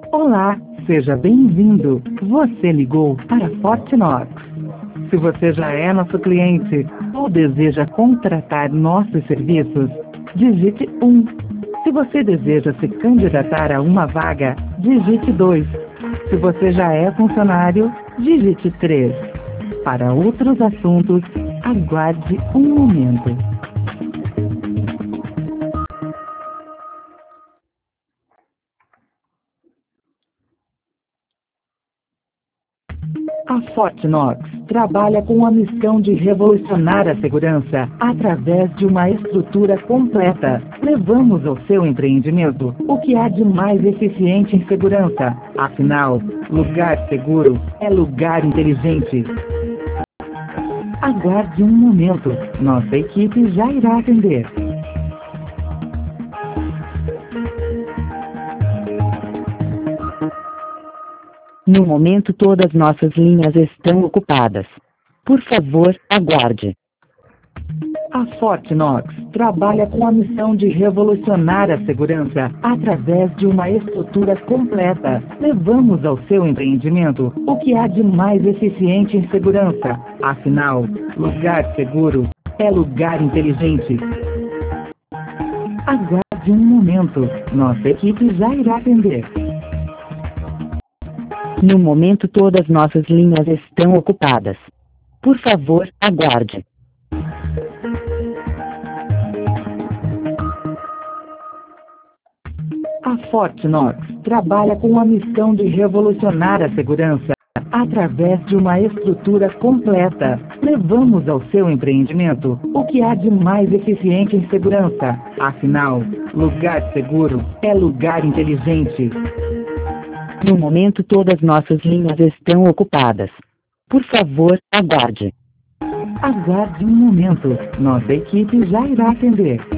Olá, seja bem-vindo. Você ligou para Fortnox. Se você já é nosso cliente ou deseja contratar nossos serviços, digite 1. Se você deseja se candidatar a uma vaga, digite 2. Se você já é funcionário, digite 3. Para outros assuntos, aguarde um momento. A Fortnox trabalha com a missão de revolucionar a segurança através de uma estrutura completa. Levamos ao seu empreendimento o que há de mais eficiente em segurança. Afinal, lugar seguro é lugar inteligente. Aguarde um momento, nossa equipe já irá atender. No momento todas nossas linhas estão ocupadas. Por favor, aguarde. A Fortnox trabalha com a missão de revolucionar a segurança através de uma estrutura completa. Levamos ao seu empreendimento o que há de mais eficiente em segurança. Afinal, lugar seguro é lugar inteligente. Aguarde um momento, nossa equipe já irá atender. No momento todas nossas linhas estão ocupadas. Por favor, aguarde. A Fortnox trabalha com a missão de revolucionar a segurança através de uma estrutura completa. Levamos ao seu empreendimento o que há de mais eficiente em segurança. Afinal, lugar seguro é lugar inteligente. No momento todas nossas linhas estão ocupadas. Por favor, aguarde. Aguarde um momento, nossa equipe já irá atender.